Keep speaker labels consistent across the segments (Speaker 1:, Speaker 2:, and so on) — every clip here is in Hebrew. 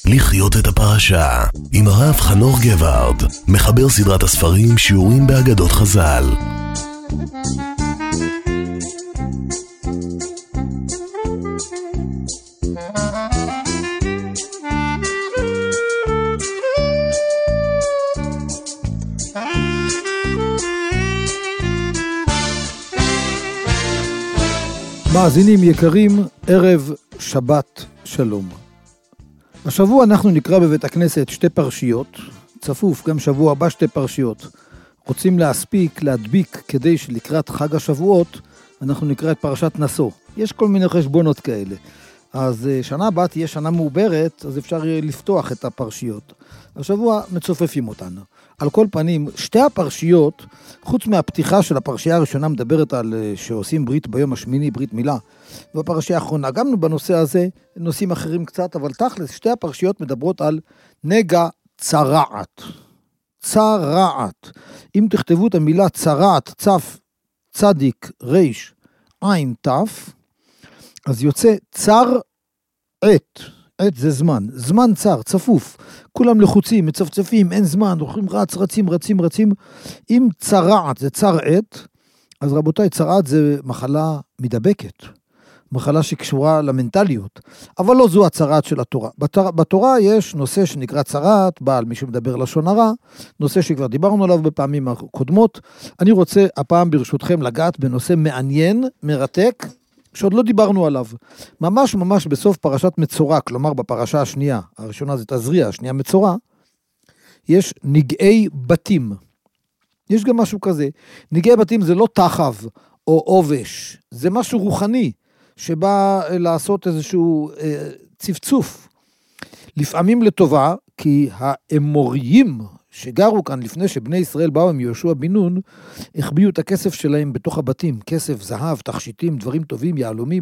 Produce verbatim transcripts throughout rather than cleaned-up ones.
Speaker 1: לחיות את הפרשה עם הרב חנוך גבארד, מחבר סדרת הספרים שיעורים באגדות חז"ל.
Speaker 2: מאזינים יקרים, ערב שבת שלום. השבוע אנחנו נקרא בבית הכנסת שתי פרשיות, צפוף גם שבוע הבא שתי פרשיות. רוצים להספיק, להדביק, כדי שלקראת חג השבועות אנחנו נקרא את פרשת נשוא. יש כל מיני חשבונות כאלה. אז שנה הבאה תהיה שנה מעוברת, אז אפשר לפתוח את הפרשיות. השבוע מצופפים אותנו. על כל פנים, שתי הפרשיות, חוץ מהפתיחה של הפרשייה הראשונה, מדברת על שעושים ברית ביום השמיני, ברית מילה, והפרשייה האחרונה, גם בנושא הזה, נושאים אחרים קצת, אבל תכלס, שתי הפרשיות מדברות על נגע צרעת. צרעת. אם תכתבו את המילה צרעת, צף, צדיק, ריש, עין, תף, אז יוצא צר עת. עת זה זמן, זמן צר, צפוף, כולם לחוצים, מצפצפים, אין זמן, הולכים רץ, רצים, רצים, רצים. אם צרעת זה צר עת, אז רבותיי, צרעת זה מחלה מדבקת, מחלה שקשורה למנטליות, אבל לא זו הצרעת של התורה. בתורה, בתורה יש נושא שנקרא צרעת, בעל מי שמדבר לשון הרע, נושא שכבר דיברנו עליו בפעמים הקודמות. אני רוצה הפעם ברשותכם לגעת בנושא מעניין, מרתק, שעוד לא דיברנו עליו. ממש ממש בסוף פרשת מצורע, כלומר בפרשה השנייה, הראשונה זה תזריע, השנייה מצורע, יש נגעי בתים. יש גם משהו כזה. נגעי בתים זה לא תחב או עובש, זה משהו רוחני, שבא לעשות איזשהו אה, צפצוף. לפעמים לטובה, כי האמוריים שגרו כאן לפני שבני ישראל באו עם יהושע בן נון, החביאו את הכסף שלהם בתוך הבתים, כסף, זהב, תכשיטים, דברים טובים, יהלומים.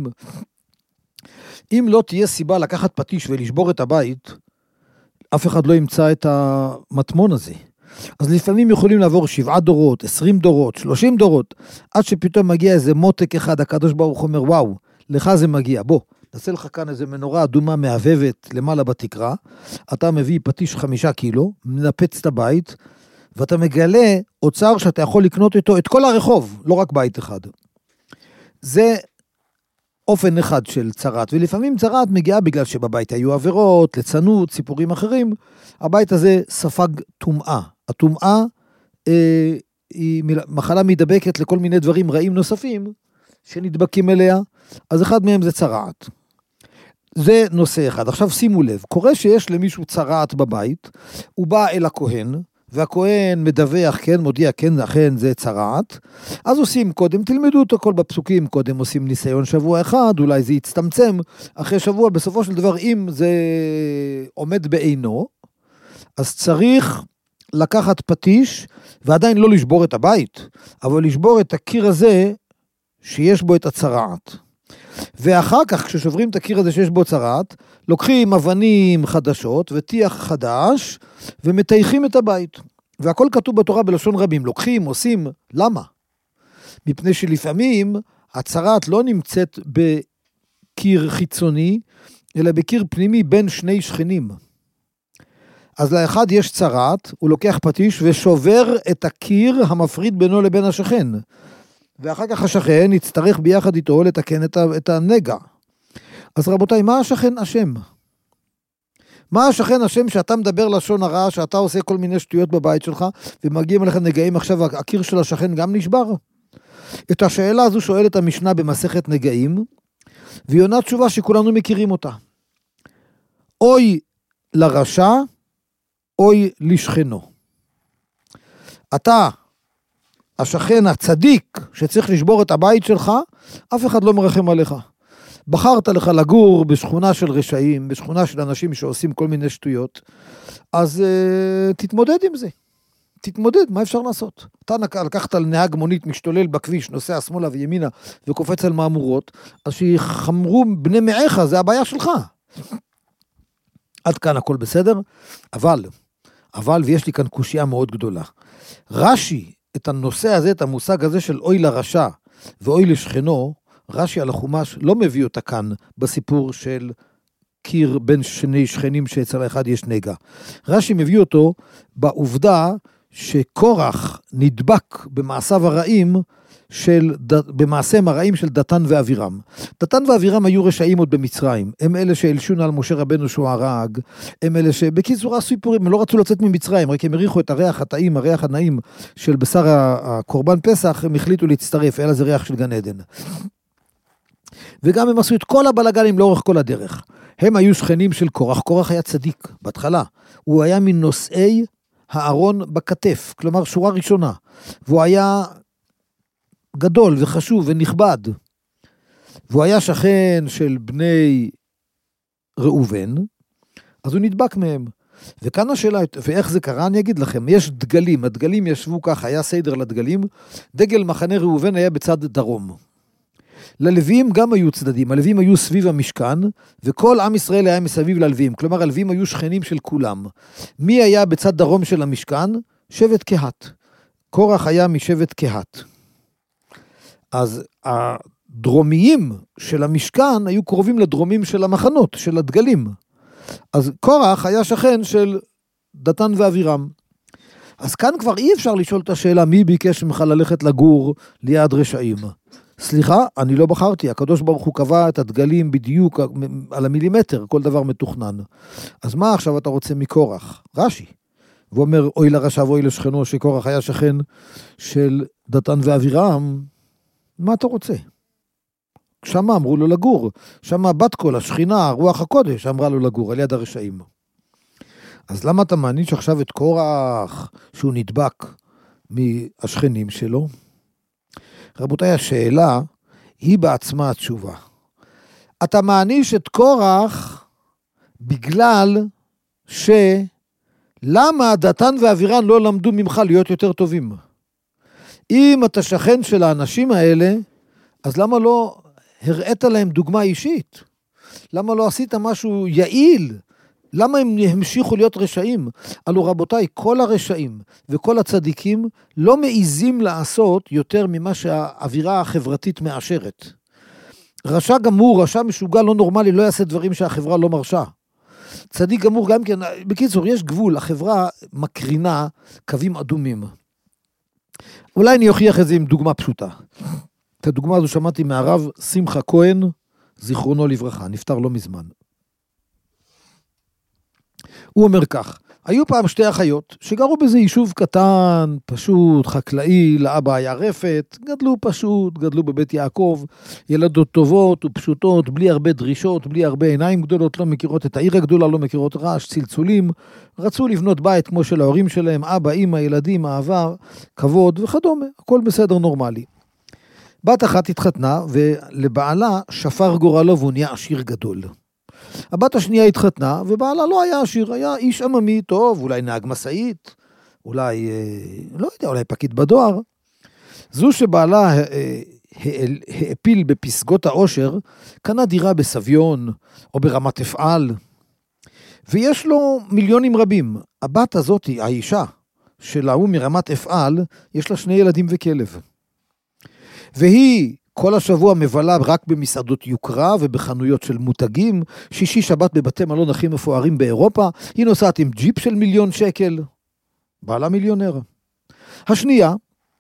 Speaker 2: אם לא תהיה סיבה לקחת פטיש ולשבור את הבית, אף אחד לא ימצא את המטמון הזה. אז לפעמים יכולים לעבור שבעה דורות, עשרים דורות, שלושים דורות, עד שפתאום מגיע איזה מותק אחד, הקדוש ברוך אומר, וואו, לך זה מגיע, בוא. נעשה לך כאן איזה מנורה אדומה מהבבת למעלה בתקרה, אתה מביא פטיש חמישה קילו, מנפץ את הבית, ואתה מגלה אוצר שאתה יכול לקנות איתו את כל הרחוב, לא רק בית אחד. זה אופן אחד של צרת, ולפעמים צרת מגיעה בגלל שבבית היו עבירות, לצנות, סיפורים אחרים. הבית הזה ספג טומאה. הטומאה אה, היא מחלה מדבקת לכל מיני דברים רעים נוספים, שנדבקים אליה, אז אחד מהם זה צרעת. זה נושא אחד. עכשיו שימו לב, קורה שיש למישהו צרעת בבית, הוא בא אל הכהן, והכהן מדווח, כן, מודיע, כן, אכן זה צרעת, אז עושים קודם, תלמדו אותו כל בפסוקים, קודם עושים ניסיון שבוע אחד, אולי זה יצטמצם, אחרי שבוע, בסופו של דבר, אם זה עומד בעינו, אז צריך לקחת פטיש, ועדיין לא לשבור את הבית, אבל לשבור את הקיר הזה, שיש בו את הצרעת. ואחר כך, כששוברים את הקיר הזה שיש בו צרעת, לוקחים אבנים חדשות וטיח חדש, ומתייחים את הבית. והכל כתוב בתורה בלשון רבים. לוקחים, עושים, למה? מפני שלפעמים הצרעת לא נמצאת בקיר חיצוני, אלא בקיר פנימי בין שני שכנים. אז לאחד יש צרעת, הוא לוקח פטיש ושובר את הקיר המפריד בינו לבין השכן. ואחר כך השכן יצטרך ביחד איתו לתקן את הנגע. אז רבותיי, מה השכן אשם? מה השכן אשם שאתה מדבר לשון הרע, שאתה עושה כל מיני שטויות בבית שלך, ומגיעים אליך נגעים, עכשיו הקיר של השכן גם נשבר? את השאלה הזו שואלת המשנה במסכת נגעים, והיא עונה תשובה שכולנו מכירים אותה. אוי לרשע, אוי לשכנו. אתה, השכן הצדיק שצריך לשבור את הבית שלך, אף אחד לא מרחם עליך. בחרת לך לגור בשכונה של רשעים, בשכונה של אנשים שעושים כל מיני שטויות, אז uh, תתמודד עם זה. תתמודד, מה אפשר לעשות? אתה לקחת על נהג מונית משתולל בכביש, נוסע שמאלה וימינה, וקופץ על מאמורות, אז שיחמרו בני מעיך, זה הבעיה שלך. עד כאן הכל בסדר, אבל, אבל, ויש לי כאן קושיה מאוד גדולה. רש"י, את הנושא הזה, את המושג הזה של אוי לרשע ואוי לשכנו, רש"י על החומש לא מביא אותה כאן בסיפור של קיר בין שני שכנים שאצל האחד יש נגע. רש"י מביא אותו בעובדה שקורח נדבק במעשיו הרעים של, במעשיהם הרעים של דתן ואבירם. דתן ואבירם היו רשעים עוד במצרים, הם אלה שהלשון על משה רבנו שהוא הרג, הם אלה שבקיצור הסיפורים, הם לא רצו לצאת ממצרים, רק הם הריחו את הריח הטעים, הריח הנעים של בשר הקורבן פסח, הם החליטו להצטרף, היה לזה ריח של גן עדן. וגם הם עשו את כל הבלגנים לאורך כל הדרך. הם היו שכנים של קורח, קורח היה צדיק בהתחלה, הוא היה מנושאי הארון בכתף, כלומר שורה ראשונה, והוא היה גדול וחשוב ונכבד, והוא היה שכן של בני ראובן, אז הוא נדבק מהם. וכאן השאלה, ואיך זה קרה, אני אגיד לכם, יש דגלים, הדגלים ישבו ככה, היה סדר לדגלים, דגל מחנה ראובן היה בצד דרום. ללווים גם היו צדדים, הלווים היו סביב המשכן, וכל עם ישראל היה מסביב ללווים, כלומר הלווים היו שכנים של כולם. מי היה בצד דרום של המשכן? שבט קהת. קורח היה משבט קהת. אז הדרומיים של המשכן היו קרובים לדרומים של המחנות, של הדגלים. אז קורח היה שכן של דתן ואבירם. אז כאן כבר אי אפשר לשאול את השאלה, מי ביקש ממך ללכת לגור ליד רשעים? סליחה, אני לא בחרתי, הקדוש ברוך הוא קבע את הדגלים בדיוק על המילימטר, כל דבר מתוכנן. אז מה עכשיו אתה רוצה מקורח? רש"י. והוא אומר, אוי לרשע ואוי לשכנו, שקורח היה שכן של דתן ואבירם, מה אתה רוצה? שמה אמרו לו לגור, שמה בת קול, השכינה, רוח הקודש, אמרה לו לגור, על יד הרשעים. אז למה אתה מעניש עכשיו את קורח, שהוא נדבק מהשכנים שלו? רבותיי, השאלה היא בעצמה התשובה. אתה מעניש את קורח בגלל שלמה דתן ואבירם לא למדו ממך להיות יותר טובים? אם אתה שכן של האנשים האלה, אז למה לא הראית להם דוגמה אישית? למה לא עשית משהו יעיל? למה הם המשיכו להיות רשעים? אלו רבותיי, כל הרשעים וכל הצדיקים לא מעיזים לעשות יותר ממה שהאווירה החברתית מאשרת. רשע גמור, רשע משוגע לא נורמלי, לא יעשה דברים שהחברה לא מרשה. צדיק גמור גם כן, בקיצור, יש גבול, החברה מקרינה קווים אדומים. אולי אני אוכיח את זה עם דוגמה פשוטה. את הדוגמה הזו שמעתי מהרב שמחה כהן, זיכרונו לברכה, נפטר לא מזמן. הוא אומר כך, היו פעם שתי אחיות שגרו בזה יישוב קטן, פשוט, חקלאי, לאבא היה רפת, גדלו פשוט, גדלו בבית יעקב, ילדות טובות ופשוטות, בלי הרבה דרישות, בלי הרבה עיניים גדולות, לא מכירות את העיר הגדולה, לא מכירות רעש, צלצולים, רצו לבנות בית כמו של ההורים שלהם, אבא, אמא, ילדים, אהבה, כבוד וכדומה, הכל בסדר נורמלי. בת אחת התחתנה ולבעלה שפר גורלו והוא נהיה עשיר גדול. הבת השנייה התחתנה, ובעלה לא היה עשיר, היה איש עממי טוב, אולי נהג מסעית, אולי, לא יודע, אולי פקיד בדואר. זו שבעלה העפיל בפסגות העושר, קנה דירה בסביון, או ברמת אפעל, ויש לו מיליונים רבים. הבת הזאת, האישה שלה הוא מרמת אפעל, יש לה שני ילדים וכלב. והיא כל השבוע מבלה רק במסעדות יוקרה ובחנויות של מותגים, שישי שבת בבתי מלון הכי מפוארים באירופה, היא נוסעת עם ג'יפ של מיליון שקל, בעלה מיליונר. השנייה,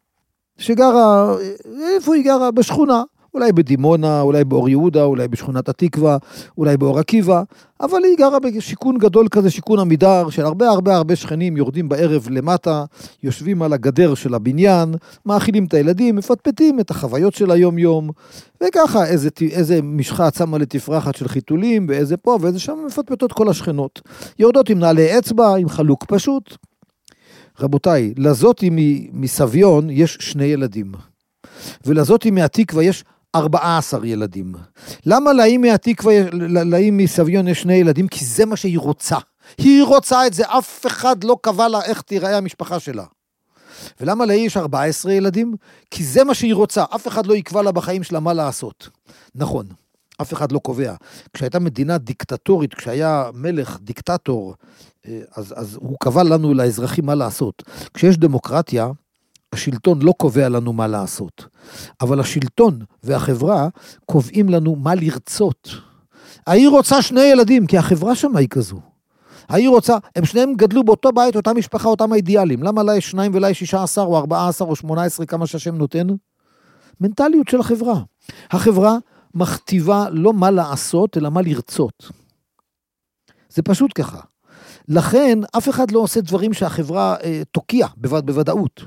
Speaker 2: שגרה, איפה היא גרה? בשכונה, אולי בדימונה, אולי באור יהודה, אולי בשכונת התקווה, אולי באור עקיבא, אבל היא גרה בשיקון גדול כזה, שיקון עמידר, של הרבה הרבה הרבה שכנים יורדים בערב למטה, יושבים על הגדר של הבניין, מאכילים את הילדים, מפטפטים את החוויות של היום יום, וככה איזה, איזה משחה שמה לתפרחת של חיתולים, ואיזה פה ואיזה שם, מפטפטות כל השכנות. יורדות עם נעלי אצבע, עם חלוק פשוט. רבותיי, לזאתי מסביון יש שני ילדים, ולזאתי מהתקווה יש ארבעה עשר ילדים. למה להיא מהתקווה, להיא מסביון יש שני ילדים? כי זה מה שהיא רוצה. היא רוצה את זה, אף אחד לא קבע לה איך תיראה המשפחה שלה. ולמה להיא יש ארבעה עשר ילדים? כי זה מה שהיא רוצה, אף אחד לא יקבע לה בחיים שלה מה לעשות. נכון, אף אחד לא קובע. כשהייתה מדינה דיקטטורית, כשהיה מלך דיקטטור, אז, אז הוא קבע לנו לאזרחים מה לעשות. כשיש דמוקרטיה, השלטון לא קובע לנו מה לעשות, אבל השלטון והחברה קובעים לנו מה לרצות. העיר רוצה שני ילדים, כי החברה שם היא כזו. העיר רוצה, הם שניהם גדלו באותו בית, אותה משפחה, אותם האידיאלים. למה לה יש שניים ולה יש שישה עשר או ארבעה עשר או שמונה עשרה, כמה שהשם נותן? מנטליות של החברה. החברה מכתיבה לא מה לעשות, אלא מה לרצות. זה פשוט ככה. לכן, אף אחד לא עושה דברים שהחברה אה, תוקיע בווד, בוודאות.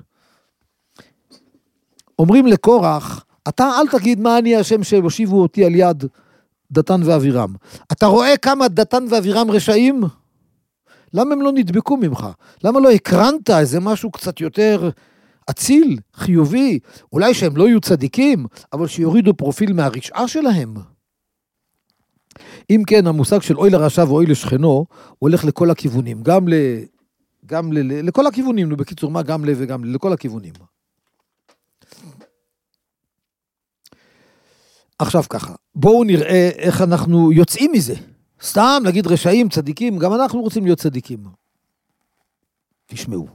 Speaker 2: אומרים לקורח, אתה אל תגיד מה אני השם שהושיבו אותי על יד דתן ואבירם. אתה רואה כמה דתן ואבירם רשעים? למה הם לא נדבקו ממך? למה לא הקרנת איזה משהו קצת יותר אציל, חיובי? אולי שהם לא יהיו צדיקים, אבל שיורידו פרופיל מהרשעה שלהם. אם כן, המושג של אוי לרשע ואוי לשכנו, הולך לכל הכיוונים, גם ל... גם ל... לכל הכיוונים, בקיצור, מה גם ל... וגם ל... לכל הכיוונים. עכשיו ככה, בואו נראה איך אנחנו יוצאים מזה. סתם, נגיד רשעים, צדיקים, גם אנחנו רוצים להיות צדיקים. תשמעו.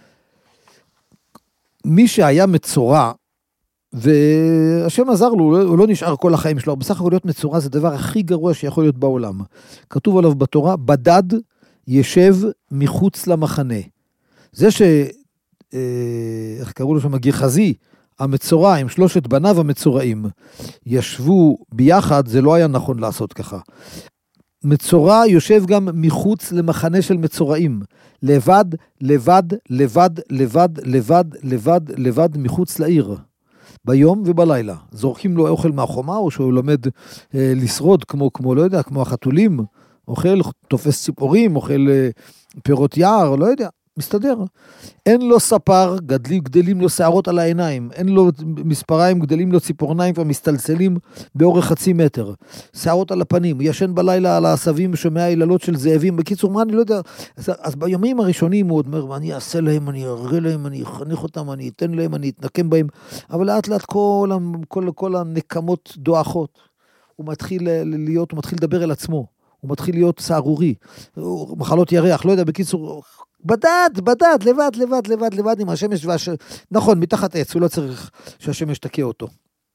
Speaker 2: מי שהיה מצורע, והשם עזר לו, הוא לא נשאר כל החיים שלו, בסך הכל להיות מצורע זה הדבר הכי גרוע שיכול להיות בעולם. כתוב עליו בתורה, בדד ישב מחוץ למחנה. זה ש... איך קראו לו שם? גחזי, המצורע עם שלושת בניו המצורעים, ישבו ביחד, זה לא היה נכון לעשות ככה. מצורע יושב גם מחוץ למחנה של מצורעים, לבד, לבד, לבד, לבד, לבד, לבד, לבד, מחוץ לעיר, ביום ובלילה. זורקים לו אוכל מהחומה, או שהוא לומד אה, לשרוד כמו, כמו, לא יודע, כמו החתולים, אוכל, תופס ציפורים, אוכל אה, פירות יער, לא יודע. מסתדר. אין לו ספר, גדלים, גדלים לו שערות על העיניים, אין לו מספריים, גדלים לו ציפורניים ומסתלסלים באורך חצי מטר. שערות על הפנים, ישן בלילה על העשבים, שומע היללות של זאבים. בקיצור, מה אני לא יודע. אז, אז ביומים הראשונים הוא אומר, אני אעשה להם, אני אראה להם, אני אחנך אותם, אני אתן להם, אני אתנקם בהם. אבל לאט לאט כל, כל, כל הנקמות דואחות. הוא מתחיל להיות, הוא מתחיל לדבר אל עצמו. הוא מתחיל להיות סערורי. מחלות ירח, לא יודע, בקיצור... בדד, בדד, לבד, לבד, לבד, לבד עם השמש והש... נכון, מתחת עץ, הוא לא צריך שהשמש תקה אותו.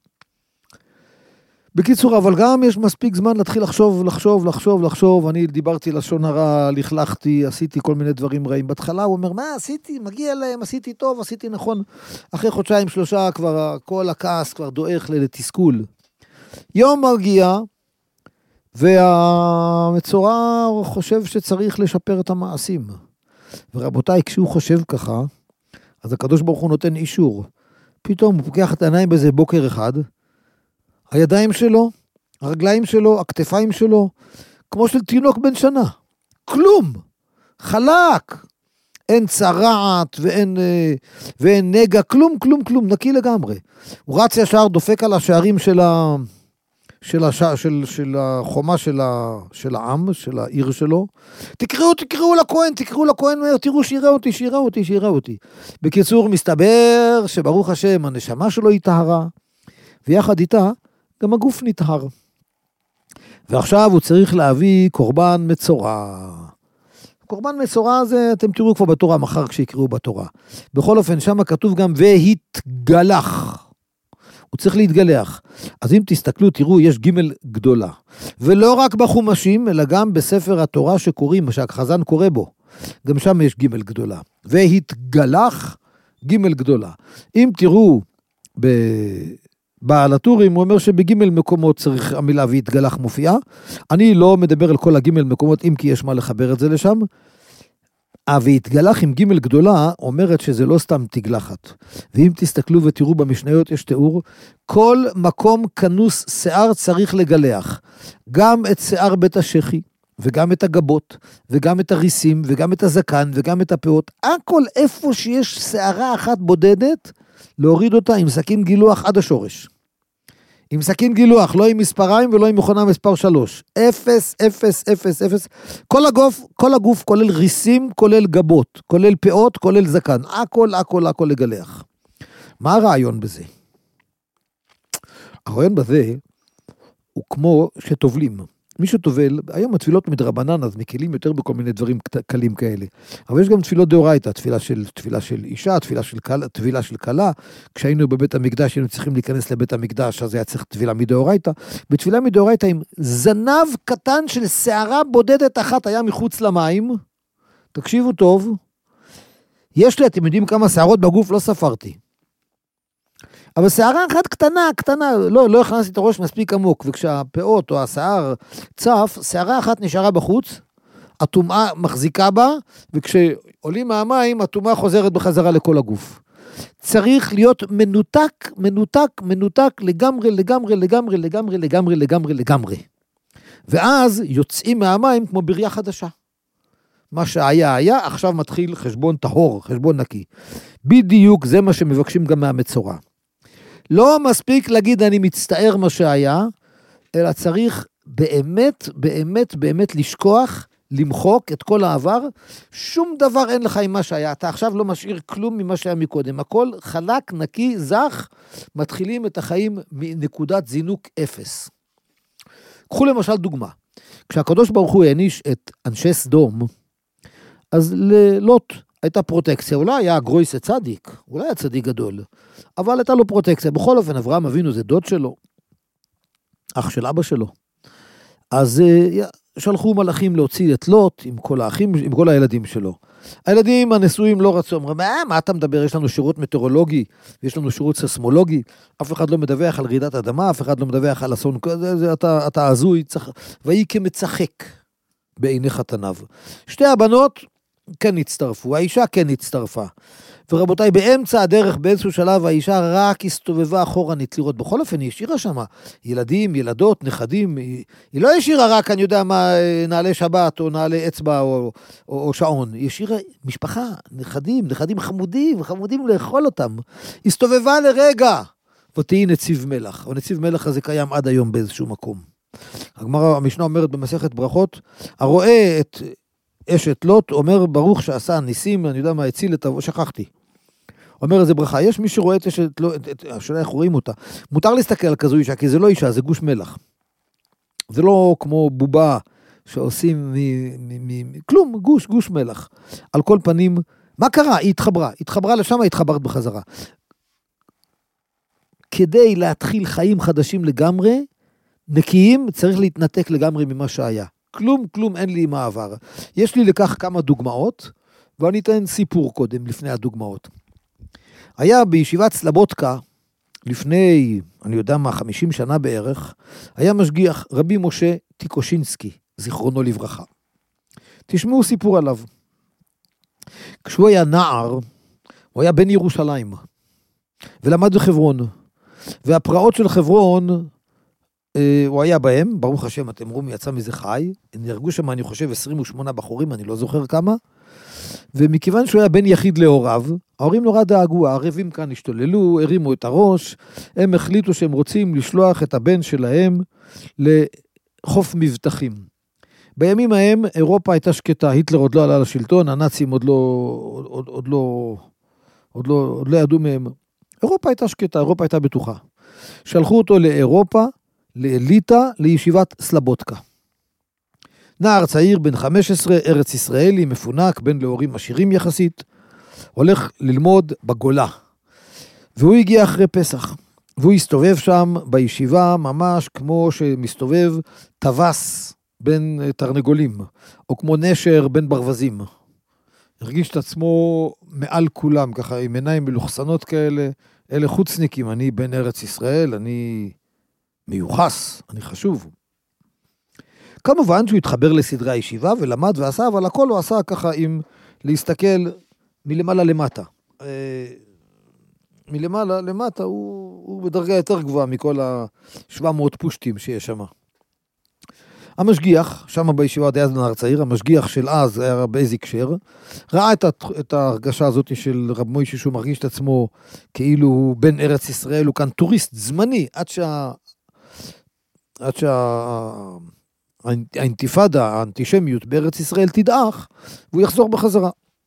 Speaker 2: בקיצור, אבל גם יש מספיק זמן להתחיל לחשוב, לחשוב, לחשוב, לחשוב. אני דיברתי לשון הרע, לכלכתי, עשיתי כל מיני דברים רעים. בהתחלה הוא אומר, מה עשיתי? מגיע להם, עשיתי טוב, עשיתי נכון. אחרי חודשיים, שלושה, כבר כל הכעס כבר דועך לתסכול. יום מגיע, והמצורע חושב שצריך לשפר את המעשים. ורבותיי, כשהוא חושב ככה, אז הקדוש ברוך הוא נותן אישור. פתאום הוא פוקח את העיניים באיזה בוקר אחד, הידיים שלו, הרגליים שלו, הכתפיים שלו, כמו של תינוק בן שנה. כלום. חלק. אין צרעת ואין, ואין נגע, כלום, כלום, כלום, נקי לגמרי. הוא רץ ישר, דופק על השערים של ה... של, הש... של, של החומה של, ה... של העם, של העיר שלו. תקראו, תקראו לכהן, תקראו לכהן, תראו שירה אותי, שירה אותי, שירה אותי. בקיצור, מסתבר שברוך השם, הנשמה שלו היא טהרה, ויחד איתה גם הגוף נטהר. ועכשיו הוא צריך להביא קורבן מצורע. קורבן מצורע זה, אתם תראו כבר בתורה, מחר כשיקראו בתורה. בכל אופן, שם כתוב גם, והתגלח. הוא צריך להתגלח. אז אם תסתכלו, תראו, יש ג' גדולה. ולא רק בחומשים, אלא גם בספר התורה שקוראים, שהחזן קורא בו. גם שם יש ג' גדולה. והתגלח, ג' גדולה. אם תראו, בעל הטורים, הוא אומר שבג' מקומות צריך המילה והתגלח מופיעה. אני לא מדבר על כל הג' מקומות, אם כי יש מה לחבר את זה לשם. והתגלח עם ג' גדולה, אומרת שזה לא סתם תגלחת. ואם תסתכלו ותראו במשניות יש תיאור, כל מקום כנוס שיער צריך לגלח. גם את שיער בית השחי, וגם את הגבות, וגם את הריסים, וגם את הזקן, וגם את הפאות. הכל איפה שיש שערה אחת בודדת, להוריד אותה עם סכין גילוח עד השורש. עם סכין גילוח, לא עם מספריים ולא עם מכונה מספר שלוש. אפס, אפס, אפס, אפס. כל הגוף, כל הגוף כולל ריסים, כולל גבות, כולל פאות, כולל זקן. הכל, הכל, הכל לגלח. מה הרעיון בזה? הרעיון בזה הוא כמו שטובלים. מי שטובל, היום התפילות מדרבנן, אז מקילים יותר בכל מיני דברים קלים כאלה. אבל יש גם תפילות דאורייתא, תפילה של, תפילה של אישה, תפילה של קלה, תפילה של קלה. כשהיינו בבית המקדש, היינו צריכים להיכנס לבית המקדש, אז היה צריך תפילה מדאורייתא. בתפילה מדאורייתא, עם זנב קטן של שערה בודדת אחת היה מחוץ למים. תקשיבו טוב. יש לי, אתם יודעים כמה שערות בגוף, לא ספרתי. אבל שערה אחת קטנה, קטנה, לא, לא הכנסתי את הראש מספיק עמוק, וכשהפאות או השיער צף, שערה אחת נשארה בחוץ, הטומאה מחזיקה בה, וכשעולים מהמים, הטומאה חוזרת בחזרה לכל הגוף. צריך להיות מנותק, מנותק, מנותק, לגמרי, לגמרי, לגמרי, לגמרי, לגמרי, לגמרי, לגמרי. ואז יוצאים מהמים כמו בריאה חדשה. מה שהיה היה, עכשיו מתחיל חשבון טהור, חשבון נקי. בדיוק זה מה שמבקשים גם מהמצורע. לא מספיק להגיד אני מצטער מה שהיה, אלא צריך באמת, באמת, באמת לשכוח, למחוק את כל העבר, שום דבר אין לך עם מה שהיה, אתה עכשיו לא משאיר כלום ממה שהיה מקודם, הכל חלק, נקי, זך, מתחילים את החיים מנקודת זינוק אפס. קחו למשל דוגמה, כשהקדוש ברוך הוא העניש את אנשי סדום, אז ללוט הייתה פרוטקציה, אולי היה גרויס צדיק, אולי היה צדיק גדול, אבל הייתה לו פרוטקציה, בכל אופן אברהם אבינו זה דוד שלו, אח של אבא שלו, אז שלחו מלאכים להוציא את לוט עם כל האחים, עם כל הילדים שלו. הילדים הנשואים לא רצו, אמרו, מה, מה אתה מדבר? יש לנו שירות מטאורולוגי, יש לנו שירות ססמולוגי, אף אחד לא מדווח על רעידת אדמה, אף אחד לא מדווח על אסון, זה, זה, אתה, אתה עזוי, צריך, והיא כמצחק בעיני חתניו. שתי הבנות כן הצטרפו, האישה כן הצטרפה. ורבותיי, באמצע הדרך, באיזשהו שלב, האישה רק הסתובבה אחורנית לראות. בכל אופן, היא השאירה שמה ילדים, ילדות, נכדים. היא, היא לא השאירה רק, אני יודע מה, נעלי שבת, או נעלי אצבע, או, או, או שעון. היא השאירה משפחה, נכדים, נכדים חמודים, חמודים לאכול אותם. הסתובבה לרגע, ותהי נציב מלח. או נציב מלח הזה קיים עד היום באיזשהו מקום. הגמרא, המשנה אומרת במסכת ברכות, הרואה את אשת לוט, אומר ברוך שעשה ניסים, אני יודע מה, הציל את, שכחתי. אומר איזה ברכה, יש מי שרואה את אשת לוט, השאלה איך רואים אותה. מותר להסתכל על כזו אישה, כי זה לא אישה, זה גוש מלח. זה לא כמו בובה שעושים מ, מ, מ, כלום, גוש, גוש מלח. על כל פנים, מה קרה? היא התחברה, התחברה לשם, היא התחברת בחזרה. כדי להתחיל חיים חדשים לגמרי, נקיים, צריך להתנתק לגמרי ממה שהיה. כלום, כלום אין לי מה עבר. יש לי לכך כמה דוגמאות, ואני אתן סיפור קודם, לפני הדוגמאות. היה בישיבת סלבודקה, לפני, אני יודע מה, חמישים שנה בערך, היה משגיח רבי משה טיקושינסקי, זיכרונו לברכה. תשמעו סיפור עליו. כשהוא היה נער, הוא היה בן ירושלים, ולמד בחברון. והפרעות של חברון, הוא היה בהם, ברוך השם, אתם רואים, יצא מזה חי, נהרגו שם, אני חושב, עשרים ושמונה בחורים, אני לא זוכר כמה, ומכיוון שהוא היה בן יחיד להוריו, ההורים נורא דאגו, הערבים כאן השתוללו, הרימו את הראש, הם החליטו שהם רוצים לשלוח את הבן שלהם לחוף מבטחים. בימים ההם, אירופה הייתה שקטה, היטלר עוד לא עלה לשלטון, הנאצים עוד לא, עוד, עוד לא, עוד לא, עוד לא ידעו מהם. אירופה הייתה שקטה, אירופה הייתה בטוחה. שלחו אותו לאירופה, לאליטה, לישיבת סלבודקה. נער צעיר בן חמש עשרה, ארץ ישראלי, מפונק, בן להורים עשירים יחסית, הולך ללמוד בגולה. והוא הגיע אחרי פסח, והוא הסתובב שם בישיבה ממש כמו שמסתובב טווס בין תרנגולים, או כמו נשר בין ברווזים. הרגיש את עצמו מעל כולם, ככה עם עיניים מלוכסנות כאלה, אלה חוצניקים, אני בן ארץ ישראל, אני מיוחס, אני חשוב. כמובן שהוא התחבר לסדרי הישיבה ולמד ועשה, אבל הכל הוא עשה ככה עם להסתכל מלמעלה למטה. מלמעלה למטה הוא, הוא בדרגה יותר גבוהה מכל ה-שבע מאות פושטים שיש שם. המשגיח, שם בישיבה די אז בנער צעיר, המשגיח של אז היה רב איזי קשר, ראה את, את ההרגשה הזאת של רב מוישה שהוא מרגיש את עצמו כאילו הוא בן ארץ ישראל, הוא כאן טוריסט זמני, עד שה... עד שה... האינתיפאדה, האנטישמיות בארץ ישראל תדעך, והוא יחזור בחזרה.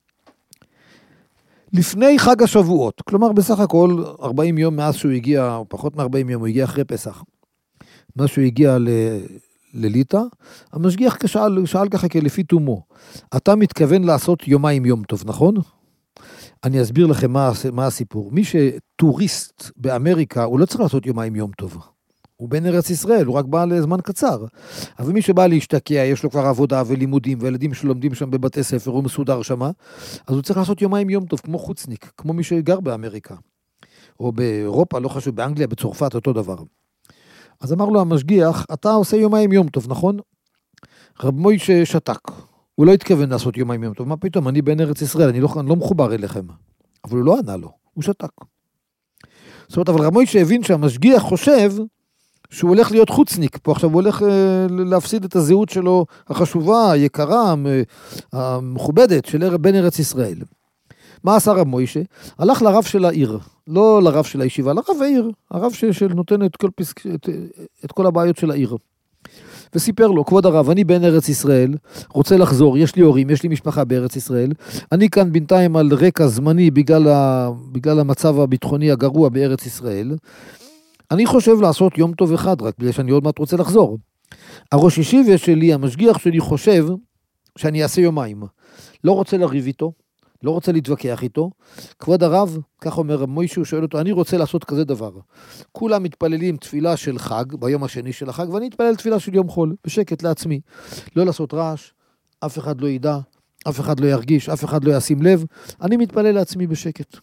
Speaker 2: לפני חג השבועות, כלומר בסך הכל ארבעים יום מאז שהוא הגיע, או פחות מ-ארבעים יום, הוא הגיע אחרי פסח, מאז שהוא הגיע ל... לליטה, המשגיח שאל, שאל ככה כלפי תומו, אתה מתכוון לעשות יומיים יום טוב, נכון? אני אסביר לכם מה, מה הסיפור. מי שטוריסט באמריקה, הוא לא צריך לעשות יומיים יום טוב. הוא בן ארץ ישראל, הוא רק בא לזמן קצר. אבל מי שבא להשתקע, יש לו כבר עבודה ולימודים, וילדים שלומדים שם בבתי ספר, הוא מסודר שם, אז הוא צריך לעשות יומיים יום טוב, כמו חוצניק, כמו מי שגר באמריקה. או באירופה, לא חשוב, באנגליה, בצרפת, אותו דבר. אז אמר לו המשגיח, אתה עושה יומיים יום טוב, נכון? רב מוישה שתק. הוא לא התכוון לעשות יומיים יום טוב. מה פתאום? אני בן ארץ ישראל, אני לא, אני לא מחובר אליכם. אבל הוא לא ענה לו, הוא שתק. זאת אומרת, אבל רב מוישה הבין שהמשגיח חושב שהוא הולך להיות חוצניק פה. עכשיו הוא הולך אה, להפסיד את הזהות שלו החשובה, היקרה, המכובדת של בן ארץ ישראל. מה עשה רב מוישה? הלך לרב של העיר, לא לרב של הישיבה, לרב העיר, הרב שנותן את כל, פסק, את, את כל הבעיות של העיר. וסיפר לו, כבוד הרב, אני בן ארץ ישראל, רוצה לחזור, יש לי הורים, יש לי משפחה בארץ ישראל, אני כאן בינתיים על רקע זמני בגלל, ה, בגלל המצב הביטחוני הגרוע בארץ ישראל, אני חושב לעשות יום טוב אחד, רק בגלל שאני עוד מעט רוצה לחזור. הראש ישיבה שלי, המשגיח שלי חושב שאני אעשה יומיים, לא רוצה לריב איתו, לא רוצה להתווכח איתו, כבוד הרב, כך אומר רב מוישה, הוא שואל אותו, אני רוצה לעשות כזה דבר, כולם מתפללים תפילה של חג, ביום השני של החג, ואני אתפלל תפילה של יום חול, בשקט לעצמי, לא לעשות רעש, אף אחד לא ידע, אף אחד לא ירגיש, אף אחד לא ישים לב, אני מתפלל לעצמי בשקט.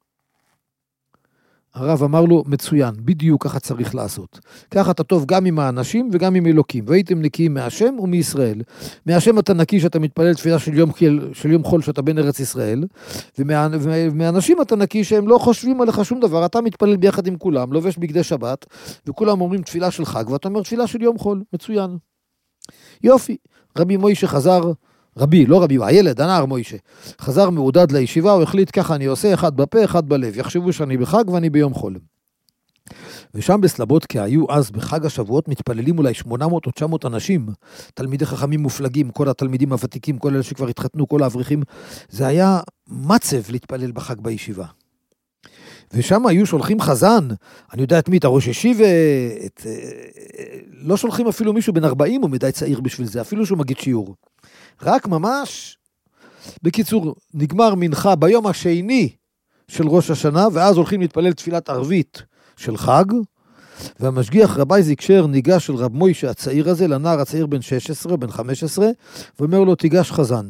Speaker 2: הרב אמר לו, מצוין, בדיוק ככה צריך לעשות. ככה אתה טוב גם עם האנשים וגם עם אלוקים, והייתם נקיים מהשם ומישראל. מהשם אתה נקי שאתה מתפלל תפילה של יום, של יום חול שאתה בן ארץ ישראל, ומה, ומהאנשים אתה נקי שהם לא חושבים עליך שום דבר, אתה מתפלל ביחד עם כולם, לובש בגדי שבת, וכולם אומרים תפילה של חג, ואתה אומר תפילה של יום חול, מצוין. יופי, רבי מוישה חזר, רבי, לא רבי, הילד, הנער מוישה, חזר מעודד לישיבה, הוא החליט ככה אני עושה, אחד בפה, אחד בלב, יחשבו שאני בחג ואני ביום חול. ושם בסלבודקה היו אז בחג השבועות מתפללים אולי שמונה מאות או תשע מאות אנשים, תלמידי חכמים מופלגים, כל התלמידים הוותיקים, כל אלה שכבר התחתנו, כל האברכים, זה היה מצב להתפלל בחג בישיבה. ושם היו שולחים חזן, אני יודע את מי, את הראש ישיבה, את, לא שולחים אפילו מישהו בן ארבעים, הוא מדי צעיר בשביל זה, אפילו שהוא מגיד שיעור. רק ממש, בקיצור, נגמר מנחה ביום השני של ראש השנה, ואז הולכים להתפלל תפילת ערבית של חג, והמשגיח רבי זיקשר ניגש של רב מוישה הצעיר הזה, לנער הצעיר בן שש עשרה, בן חמש עשרה, ואומר לו, תיגש חזן.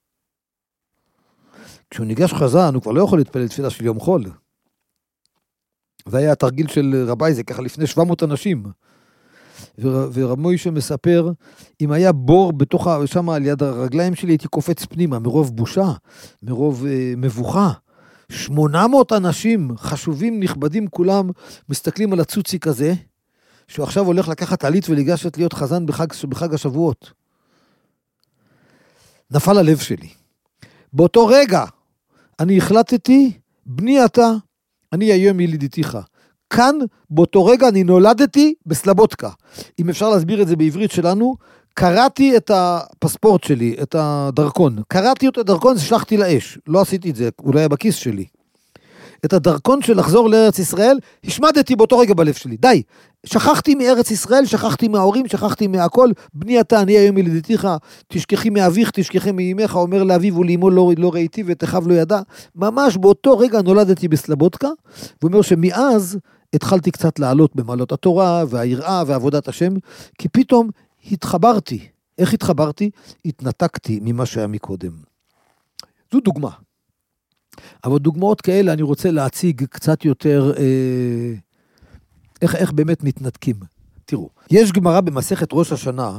Speaker 2: כשהוא ניגש חזן, הוא כבר לא יכול להתפלל תפילה של יום חול. זה היה התרגיל של רבי, זה ככה לפני שבע מאות אנשים. ורב מוישה מספר, אם היה בור בתוך, שם על יד הרגליים שלי, הייתי קופץ פנימה, מרוב בושה, מרוב אה, מבוכה. שמונה מאות אנשים חשובים, נכבדים כולם, מסתכלים על הצוציק הזה, שהוא עכשיו הולך לקחת עלית ולגשת להיות חזן בחג, בחג השבועות. נפל הלב שלי. באותו רגע, אני החלטתי, בני אתה, אני היום ילידיתיך. כאן, באותו רגע, אני נולדתי בסלבודקה. אם אפשר להסביר את זה בעברית שלנו, קראתי את הפספורט שלי, את הדרכון. קראתי את הדרכון, שלחתי לאש. לא עשיתי את זה, אולי היה בכיס שלי. את הדרכון של לחזור לארץ ישראל, השמדתי באותו רגע בלב שלי. די, שכחתי מארץ ישראל, שכחתי מההורים, שכחתי מהכל. בני אתה, אני היום ילידיתיך, תשכחי מאביך, תשכחי מאמך, אומר לאביו ולאמו לא, לא ראיתי ותחב לא ידע. ממש באותו רגע נולדתי בסלבודקה, ואומר שמאז התחלתי קצת לעלות במעלות התורה והיראה ועבודת השם, כי פתאום התחברתי. איך התחברתי? התנתקתי ממה שהיה מקודם. זו דוגמה. אבל דוגמאות כאלה אני רוצה להציג קצת יותר, אה, איך, איך באמת מתנתקים. תראו, יש גמרא במסכת ראש השנה,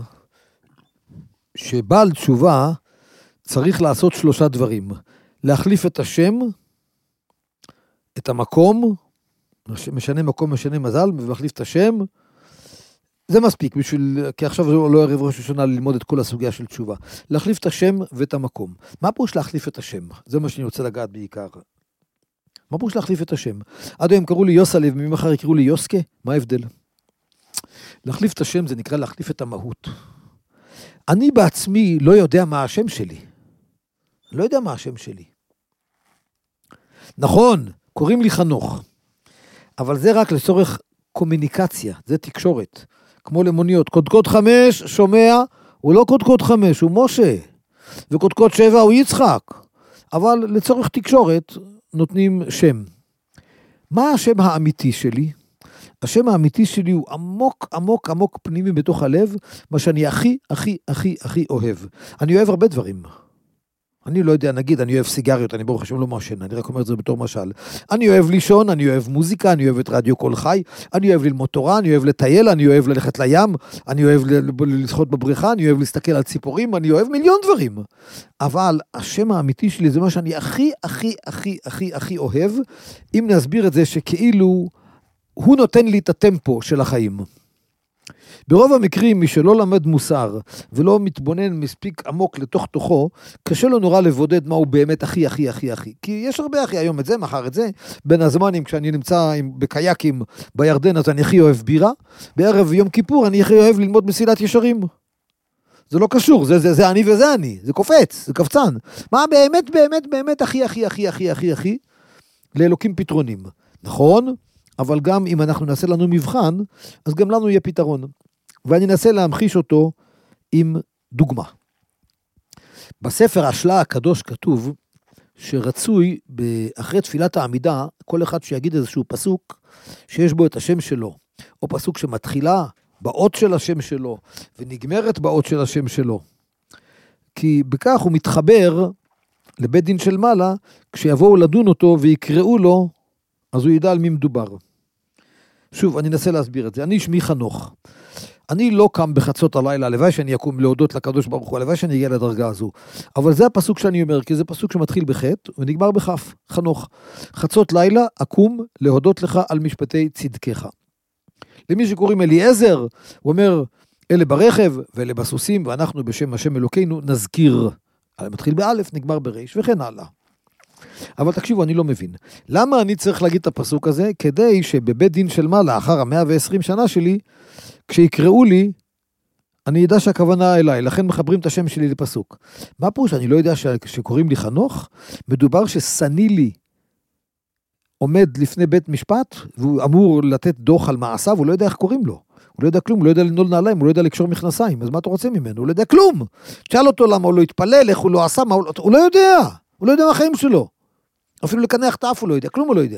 Speaker 2: שבעל תשובה צריך לעשות שלושה דברים. להחליף את השם, את המקום, משנה מקום, משנה מזל, ומחליף את השם, זה מספיק, בשביל, כי עכשיו לא ערב ראש השנה ללמוד את כל הסוגיה של תשובה. להחליף את השם ואת המקום. מה פירוש להחליף את השם? זה מה שאני רוצה לגעת בעיקר. מה פירוש להחליף את השם? עד היום קראו לי יוסלב, ממחר יקראו לי יוסקה, מה ההבדל? להחליף את השם זה נקרא להחליף את המהות. אני בעצמי לא יודע מה השם שלי. לא יודע מה השם שלי. נכון, קוראים לי חנוך, אבל זה רק לצורך קומוניקציה, זה תקשורת. כמו למוניות. קודקוד חמש, שומע, הוא לא קודקוד חמש, הוא משה. וקודקוד שבע הוא יצחק. אבל לצורך תקשורת נותנים שם. מה השם האמיתי שלי? השם האמיתי שלי הוא עמוק, עמוק, עמוק פנימי בתוך הלב, מה שאני הכי, הכי, הכי, הכי אוהב. אני אוהב הרבה דברים. אני לא יודע, נגיד, אני אוהב סיגריות, אני ברוך השם לא מעשן, אני רק אומר את זה בתור משל. אני אוהב לישון, אני אוהב מוזיקה, אני אוהב את רדיו קול חי, אני אוהב ללמוד תורה, אני אוהב לטייל, אני אוהב ללכת לים, אני אוהב לשחות בבריכה, אני אוהב להסתכל על ציפורים, אני אוהב מיליון דברים. אבל השם האמיתי שלי זה מה שאני הכי, הכי, הכי, הכי, הכי אוהב, אם נסביר את זה שכאילו הוא נותן לי את הטמפו של החיים. ברוב המקרים, מי שלא למד מוסר, ולא מתבונן מספיק עמוק לתוך תוכו, קשה לו נורא לבודד מה הוא באמת הכי, הכי, הכי, הכי. כי יש הרבה הכי, היום את זה, מחר את זה. בין הזמנים, כשאני נמצא בקייקים בירדן, אז אני הכי אוהב בירה. בערב יום כיפור, אני הכי אוהב ללמוד מסילת ישרים. זה לא קשור, זה, זה, זה אני וזה אני. זה קופץ, זה קפצן. מה באמת, באמת, באמת, הכי, הכי, הכי, הכי, הכי, הכי, לאלוקים פתרונים. נכון? אבל גם אם אנחנו נעשה לנו מבחן, אז גם לנו יהיה פתרון. ואני אנסה להמחיש אותו עם דוגמה. בספר השלה הקדוש כתוב, שרצוי אחרי תפילת העמידה, כל אחד שיגיד איזשהו פסוק, שיש בו את השם שלו, או פסוק שמתחילה באות של השם שלו, ונגמרת באות של השם שלו. כי בכך הוא מתחבר לבית דין של מעלה, כשיבואו לדון אותו ויקראו לו, אז הוא ידע על מי מדובר. שוב, אני אנסה להסביר את זה. אני שמי חנוך. אני לא קם בחצות הלילה, הלוואי שאני אקום להודות לקדוש ברוך הוא, הלוואי שאני אגיע לדרגה הזו. אבל זה הפסוק שאני אומר, כי זה פסוק שמתחיל בחטא ונגמר בכף, חנוך. חצות לילה, אקום להודות לך על משפטי צדקך. למי שקוראים אליעזר, הוא אומר, אלה ברכב ואלה בסוסים, ואנחנו בשם השם אלוקינו נזכיר. מתחיל באלף, נגמר בריש, וכן הלאה. אבל תקשיבו, אני לא מבין. למה אני צריך להגיד את הפסוק הזה? כדי שבבית דין של מעלה, אחר המאה ועשרים שנה שלי, כשיקראו לי, אני ידע שהכוונה אליי, לכן מחברים את השם שלי לפסוק. מה פירוש? אני לא יודע שקוראים לי חנוך? מדובר שסני לי עומד לפני בית משפט, והוא אמור לתת דוח על מעשיו, הוא לא יודע איך קוראים לו. הוא לא יודע כלום, הוא לא יודע לנעול נעליים, הוא לא יודע לקשור מכנסיים. אז מה אתה רוצה ממנו? הוא לא יודע כלום. תשאל אותו למה הוא לא התפלל, איך הוא לא עשה, מה הוא, הוא לא יודע. הוא לא יודע מה החיים שלו. אפילו לקנח את האף הוא לא יודע, כלום הוא לא יודע.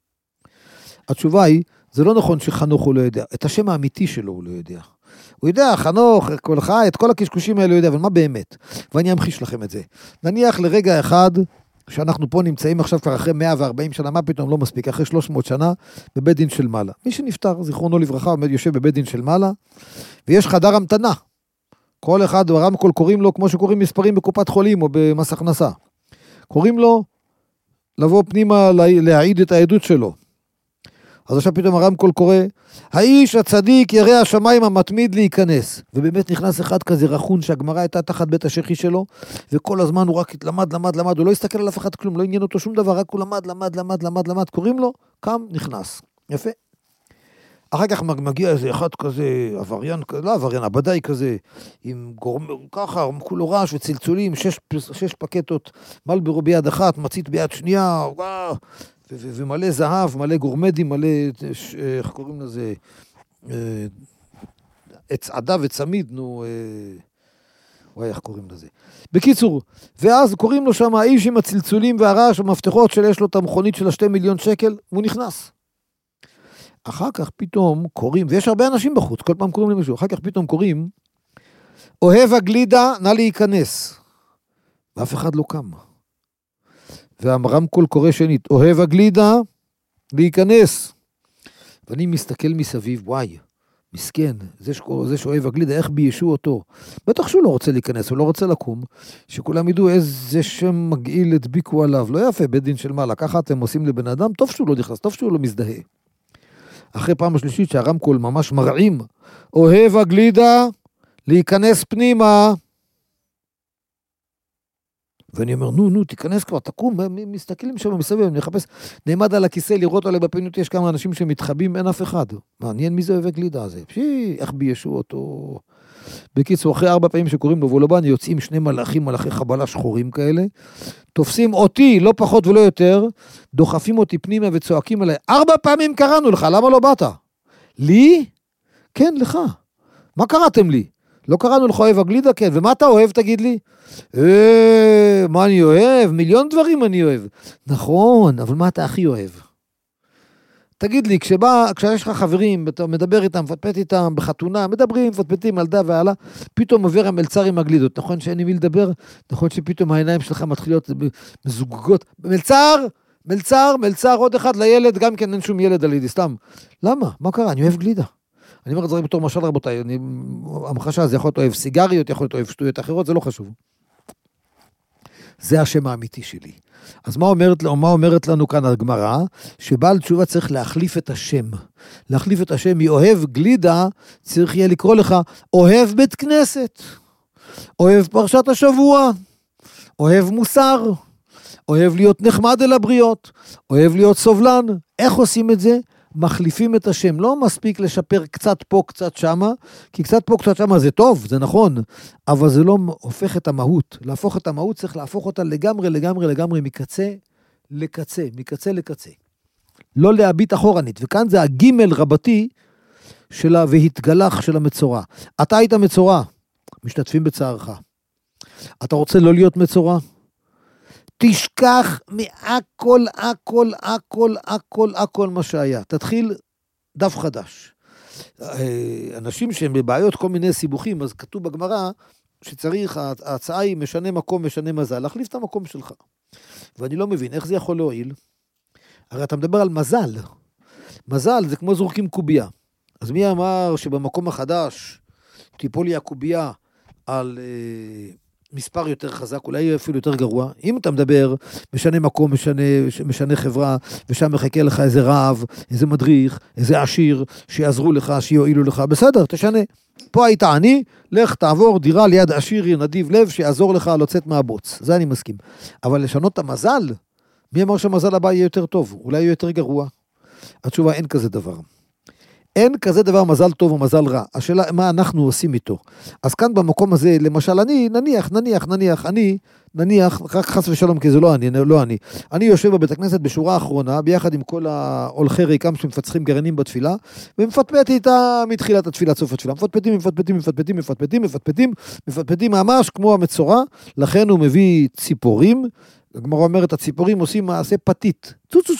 Speaker 2: התשובה היא, זה לא נכון שחנוך הוא לא יודע, את השם האמיתי שלו הוא לא יודע. הוא יודע, חנוך, כל חי, את כל הקשקושים האלה הוא יודע, אבל מה באמת? ואני אמחיש לכם את זה. נניח לרגע אחד, שאנחנו פה נמצאים עכשיו כבר אחרי מאה וארבעים שנה, מה פתאום לא מספיק, אחרי שלוש מאות שנה, בבית דין של מעלה. מי שנפטר, זיכרונו לברכה, עומד יושב בבית דין של מעלה, ויש חדר המתנה. כל אחד ברמקול קוראים לו, כמו שקוראים מספרים בקופת חולים או במס הכנסה. קוראים לו לבוא פנימה להעיד את העדות שלו. אז עכשיו פתאום הרמקול קורא, האיש הצדיק ירא השמיים המתמיד להיכנס. ובאמת נכנס אחד כזה רחון שהגמרא הייתה תחת בית השכי שלו, וכל הזמן הוא רק למד, למד, למד, הוא לא הסתכל על אף אחד כלום, לא עניין אותו שום דבר, רק הוא למד, למד, למד, למד, למד, קוראים לו, קם, נכנס. יפה. אחר כך מגיע איזה אחד כזה, עבריין, לא עבריין, הבדאי כזה, עם גורם, ככה, כולו רעש וצלצולים, שש, שש פקטות, מלברו ביד אחת, מצית ביד שנייה, וואו, ו- ו- ומלא זהב, מלא גורמדים, מלא, איך קוראים לזה, צעדה וצמיד, נו, וואי, איך קוראים לזה. בקיצור, ואז קוראים לו שם האיש עם הצלצולים והרעש המפתחות של יש לו את המכונית של השתי מיליון שקל, והוא נכנס. אחר כך פתאום קוראים, ויש הרבה אנשים בחוץ, כל פעם קוראים למישהו, אחר כך פתאום קוראים, אוהב הגלידה, נא להיכנס. ואף אחד לא קם. והרמקול קורא שנית, אוהב הגלידה, להיכנס. ואני מסתכל מסביב, וואי, מסכן, זה, שקור, זה שאוהב הגלידה, איך ביישו אותו? בטח שהוא לא רוצה להיכנס, הוא לא רוצה לקום, שכולם ידעו איזה שם מגעיל הדביקו עליו, לא יפה, בית דין של מעלה, ככה אתם עושים לבן אדם, טוב שהוא לא נכנס, טוב שהוא לא מזדהה. אחרי פעם השלישית שהרמקול ממש מרעים, אוהב הגלידה, להיכנס פנימה. ואני אומר, נו, נו, תיכנס כבר, תקום, מסתכלים שם מסביב, אני מחפש, נעמד על הכיסא, לראות עלי בפינות, יש כמה אנשים שמתחבים, אין אף אחד. מעניין מי זה אוהב הגלידה הזה? פשי, איך ביישו אותו? בקיצור, אחרי ארבע פעמים שקוראים לו וולובן, יוצאים שני מלאכים, מלאכי חבלה שחורים כאלה, תופסים אותי, לא פחות ולא יותר, דוחפים אותי פנימה וצועקים עליי, ארבע פעמים קראנו לך, למה לא באת? לי? כן, לך. מה קראתם לי? לא קראנו לך אוהב הגלידה? כן. ומה אתה אוהב, תגיד לי? אה, מה אני אוהב? מיליון דברים אני אוהב. נכון, אבל מה אתה הכי אוהב? תגיד לי, כשבא, כשיש לך חברים, אתה מדבר איתם, מפטפט איתם, בחתונה, מדברים, מפטפטים על דה ועלה, פתאום עובר המלצר עם הגלידות. נכון שאין עם מי לדבר? נכון שפתאום העיניים שלך מתחילות מזוגגות. מלצר! מלצר, מלצר, עוד אחד לילד, גם כן אין שום ילד על ידי, סתם. למה? מה קרה? אני אוהב גלידה. אני אומר את זה בתור משל, רבותיי, אני, המחשה הזה יכול להיות אוהב סיגריות, יכול להיות אוהב שטויות אחרות, זה לא חשוב. זה השם האמיתי שלי. אז מה אומרת, מה אומרת לנו כאן הגמרא? שבעל תשובה צריך להחליף את השם. להחליף את השם מאוהב גלידה, צריך יהיה לקרוא לך אוהב בית כנסת, אוהב פרשת השבוע, אוהב מוסר, אוהב להיות נחמד אל הבריות, אוהב להיות סובלן. איך עושים את זה? מחליפים את השם. לא מספיק לשפר קצת פה, קצת שמה, כי קצת פה, קצת שמה זה טוב, זה נכון, אבל זה לא הופך את המהות. להפוך את המהות צריך להפוך אותה לגמרי, לגמרי, לגמרי, מקצה לקצה, מקצה לקצה. לא להביט אחורנית, וכאן זה הגימל רבתי של והתגלח של המצורע. אתה היית מצורע, משתתפים בצערך. אתה רוצה לא להיות מצורע? תשכח מהכל, הכל, הכל, הכל, הכל מה שהיה. תתחיל דף חדש. אנשים שהם בבעיות, כל מיני סיבוכים, אז כתוב בגמרא שצריך, ההצעה היא משנה מקום, משנה מזל, להחליף את המקום שלך. ואני לא מבין, איך זה יכול להועיל? הרי אתה מדבר על מזל. מזל זה כמו זורקים קובייה. אז מי אמר שבמקום החדש תיפול לי הקובייה על אה, מספר יותר חזק, אולי אפילו יותר גרוע? אם אתה מדבר, משנה מקום, משנה, משנה חברה, ושם מחכה לך איזה רב, איזה מדריך, איזה עשיר, שיעזרו לך, שיועילו לך, בסדר, תשנה. פה היית עני, לך תעבור דירה ליד עשיר נדיב לב, שיעזור לך לצאת מהבוץ. זה אני מסכים. אבל לשנות את המזל, מי אמר שהמזל הבא יהיה יותר טוב? אולי יהיה יותר גרוע? התשובה, אין כזה דבר. אין כזה דבר מזל טוב או מזל רע. השאלה, מה אנחנו עושים איתו? אז כאן במקום הזה, למשל, אני, נניח, נניח, נניח, אני, נניח, רק חס ושלום, כי זה לא אני, לא אני. אני יושב בבית הכנסת בשורה האחרונה, ביחד עם כל ההולכי ריקם שמפצחים גרעינים בתפילה, ומפטפט איתה מתחילת התפילה, סוף התפילה. מפטפטים, מפטפטים, מפטפטים, מפטפטים, מפטפטים, מפטפטים ממש כמו המצורע, לכן הוא מביא ציפורים, הגמרא אומרת, הציפורים עושים מעשה פתית.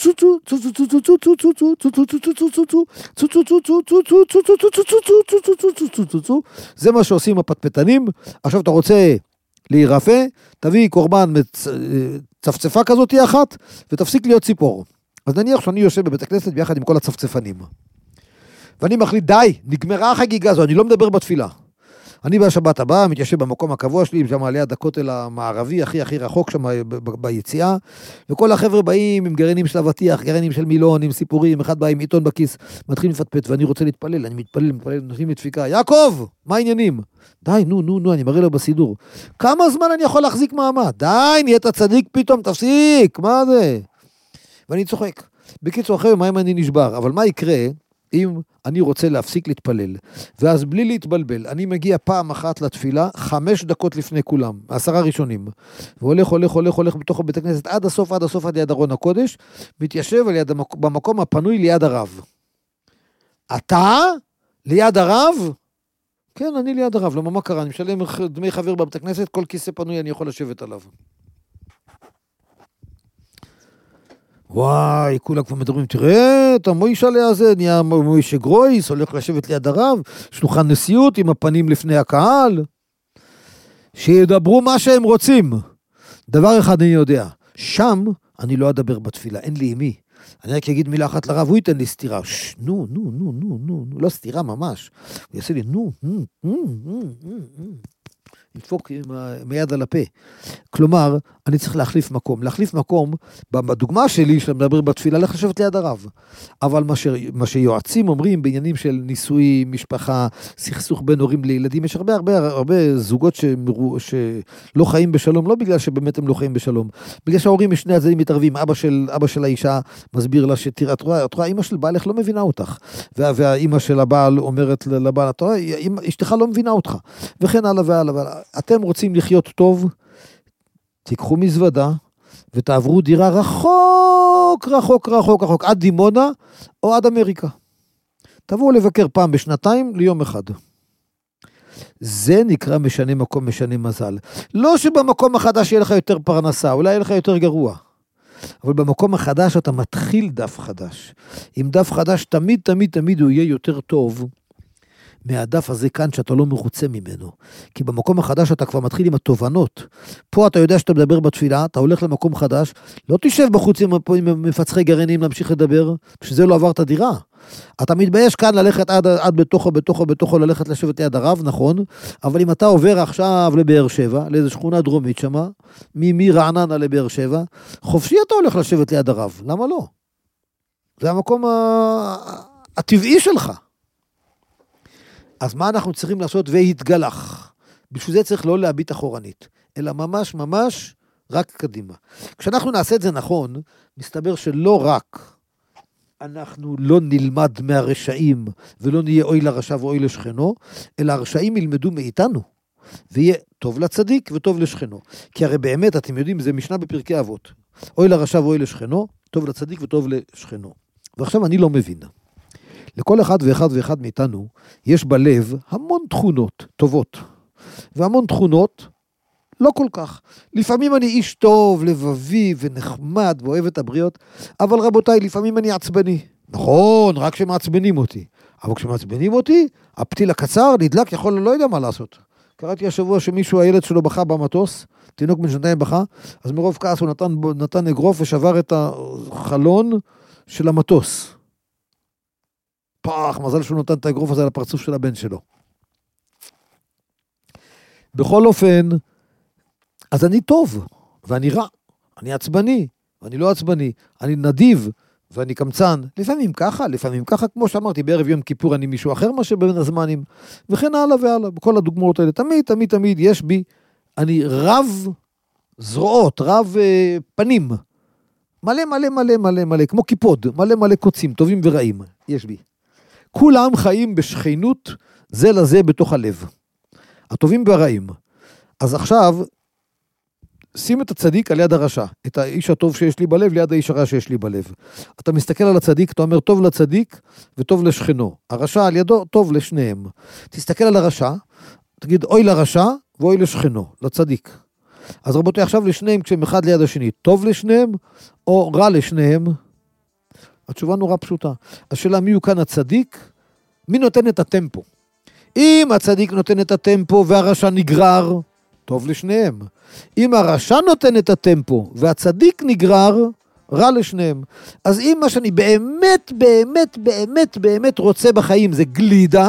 Speaker 2: זה מה שעושים הפטפטנים. עכשיו אתה רוצה להירפא, תביא קורבן צפצפה כזאת אחת, ותפסיק להיות ציפור. אז נניח שאני יושב בבית הכנסת ביחד עם כל הצפצפנים. ואני מחליט, די, נגמרה החגיגה הזו, אני לא מדבר בתפילה. אני בשבת הבאה מתיישב במקום הקבוע שלי, שם על יד הכותל המערבי, הכי הכי רחוק שם ביציאה, וכל החבר'ה באים עם גרעינים של אבטיח, גרעינים של מילון, עם סיפורים, אחד בא עם עיתון בכיס, מתחיל לפטפט, ואני רוצה להתפלל, אני מתפלל, מתפלל, נותנים לי דפיקה, יעקב, מה העניינים? די, נו, נו, נו, אני מראה לו בסידור. כמה זמן אני יכול להחזיק מעמד? די, נהיית צדיק פתאום, תפסיק, מה זה? ואני צוחק. בקיצור, אחרי יומיים אני נשבר, אבל מה יקרה אם אני רוצה להפסיק להתפלל, ואז בלי להתבלבל, אני מגיע פעם אחת לתפילה, חמש דקות לפני כולם, עשרה ראשונים, והולך, הולך, הולך, הולך בתוך בית הכנסת, עד הסוף, עד הסוף, עד יד ארון הקודש, מתיישב על יד, במקום הפנוי ליד הרב. אתה? ליד הרב? כן, אני ליד הרב, למה מה קרה? אני משלם דמי חבר בבית הכנסת, כל כיסא פנוי אני יכול לשבת עליו. וואי, כולה כבר מדברים, תראה, אתה מוישה הזה, נהיה מוישה גרויס, הולך לשבת ליד הרב, שלוחן נשיאות עם הפנים לפני הקהל, שידברו מה שהם רוצים. דבר אחד אני יודע, שם אני לא אדבר בתפילה, אין לי עם מי. אני רק אגיד מילה אחת לרב, הוא ייתן לי סתירה, ש, נו, נו, נו, נו, נו, לא סתירה ממש, הוא יעשה לי, נו, נו, נו, נו, נו, נו. נדפוק מיד על הפה. כלומר, אני צריך להחליף מקום. להחליף מקום, בדוגמה שלי, שאני מדבר בתפילה, לחשבת ליד הרב. אבל מה, ש... מה שיועצים אומרים בעניינים של ניסוי, משפחה, סכסוך בין הורים לילדים, יש הרבה, הרבה, הרבה זוגות שמרו... שלא חיים בשלום, לא בגלל שבאמת הם לא חיים בשלום, בגלל שההורים משני הצדדים מתערבים. אבא של, אבא של האישה מסביר לה שתראה, את רואה, את רואה, אמא של בעלך לא מבינה אותך. וה... והאמא של הבעל אומרת לבעל, אתה רואה, אשתך לא מבינה אותך. וכן הלאה והלאה והלאה. אתם רוצים לחיות טוב, תיקחו מזוודה, ותעברו דירה רחוק, רחוק, רחוק, רחוק, עד דימונה, או עד אמריקה. תבואו לבקר פעם בשנתיים, ליום אחד. זה נקרא משנה מקום, משנה מזל. לא שבמקום החדש יהיה לך יותר פרנסה, אולי יהיה לך יותר גרוע. אבל במקום החדש אתה מתחיל דף חדש. עם דף חדש תמיד, תמיד, תמיד הוא יהיה יותר טוב מהדף הזה כאן שאתה לא מרוצה ממנו. כי במקום החדש אתה כבר מתחיל עם התובנות. פה אתה יודע שאתה מדבר בתפילה, אתה הולך למקום חדש, לא תשב בחוץ עם, עם מפצחי גרעינים להמשיך לדבר, שזה לא עברת דירה. אתה מתבייש כאן ללכת עד, עד בתוכו, בתוכו, בתוכו, ללכת לשבת ליד הרב, נכון? אבל אם אתה עובר עכשיו לבאר שבע, לאיזו שכונה דרומית שמה, מרעננה לבאר שבע, חופשי אתה הולך לשבת ליד הרב, למה לא? זה המקום הטבעי שלך. אז מה אנחנו צריכים לעשות? והתגלח. בשביל זה צריך לא להביט אחורנית, אלא ממש ממש רק קדימה. כשאנחנו נעשה את זה נכון, מסתבר שלא רק אנחנו לא נלמד מהרשעים, ולא נהיה אוי לרשע ואוי לשכנו, אלא הרשעים ילמדו מאיתנו, ויהיה טוב לצדיק וטוב לשכנו. כי הרי באמת, אתם יודעים, זה משנה בפרקי אבות. אוי לרשע ואוי לשכנו, טוב לצדיק וטוב לשכנו. ועכשיו אני לא מבין. לכל אחד ואחד ואחד מאיתנו, יש בלב המון תכונות טובות, והמון תכונות לא כל כך. לפעמים אני איש טוב, לבבי ונחמד, ואוהב את הבריות, אבל רבותיי, לפעמים אני עצבני. נכון, רק כשמעצבנים אותי. אבל כשמעצבנים אותי, הפתיל הקצר נדלק, יכול לא יודע מה לעשות. קראתי השבוע שמישהו, הילד שלו בכה במטוס, תינוק בן שנתיים בכה, אז מרוב כעס הוא נתן, נתן אגרוף ושבר את החלון של המטוס. פח, מזל שהוא נתן את האגרוף הזה על הפרצוף של הבן שלו. בכל אופן, אז אני טוב, ואני רע, אני עצבני, ואני לא עצבני, אני נדיב, ואני קמצן, לפעמים ככה, לפעמים ככה, כמו שאמרתי, בערב יום כיפור אני מישהו אחר מה שבין הזמנים, וכן הלאה והלאה, בכל הדוגמאות האלה, תמיד, תמיד, תמיד יש בי, אני רב זרועות, רב אה, פנים, מלא, מלא, מלא, מלא, מלא, כמו קיפוד, מלא, מלא קוצים, טובים ורעים, יש בי. כולם חיים בשכנות, זה לזה בתוך הלב. הטובים והרעים. אז עכשיו, שים את הצדיק על יד הרשע, את האיש הטוב שיש לי בלב, ליד האיש הרע שיש לי בלב. אתה מסתכל על הצדיק, אתה אומר טוב לצדיק וטוב לשכנו. הרשע על ידו, טוב לשניהם. תסתכל על הרשע, תגיד אוי לרשע ואוי לשכנו, לצדיק. אז רבותיי, עכשיו לשניהם, כשהם אחד ליד השני, טוב לשניהם או רע לשניהם? התשובה נורא פשוטה. השאלה מי הוא כאן הצדיק? מי נותן את הטמפו? אם הצדיק נותן את הטמפו והרשע נגרר, טוב לשניהם. אם הרשע נותן את הטמפו והצדיק נגרר, רע לשניהם. אז אם מה שאני באמת, באמת, באמת, באמת רוצה בחיים זה גלידה,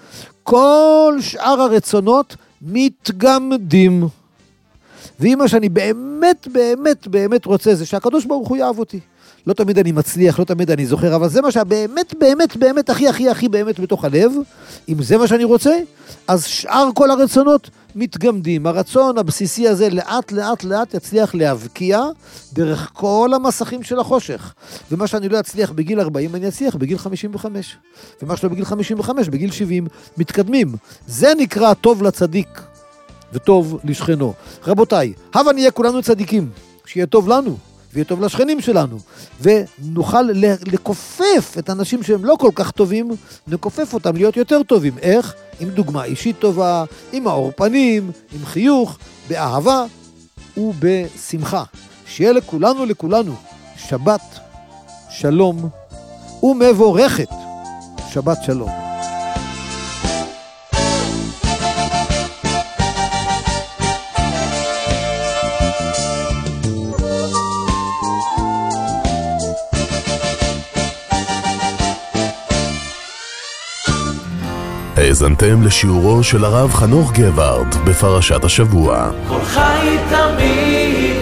Speaker 2: כל שאר הרצונות מתגמדים. ואם מה שאני באמת, באמת, באמת רוצה זה שהקדוש ברוך הוא יאהב אותי. לא תמיד אני מצליח, לא תמיד אני זוכר, אבל זה מה שבאמת, באמת, באמת, הכי, הכי, הכי באמת בתוך הלב. אם זה מה שאני רוצה, אז שאר כל הרצונות מתגמדים. הרצון הבסיסי הזה לאט, לאט, לאט יצליח להבקיע דרך כל המסכים של החושך. ומה שאני לא אצליח בגיל ארבעים, אני אצליח בגיל חמישים וחמש. ומה שלא בגיל חמישים וחמש, בגיל שבעים, מתקדמים. זה נקרא טוב לצדיק וטוב לשכנו. רבותיי, הבה נהיה כולנו צדיקים, שיהיה טוב לנו. ויהיה טוב לשכנים שלנו, ונוכל לקופף את האנשים שהם לא כל כך טובים, נקופף אותם להיות יותר טובים. איך? עם דוגמה אישית טובה, עם האור פנים, עם חיוך, באהבה ובשמחה. שיהיה לכולנו לכולנו שבת שלום ומבורכת. שבת שלום.
Speaker 1: האזנתם לשיעורו של הרב חנוך גבערד בפרשת השבוע.
Speaker 3: כל חי תמיד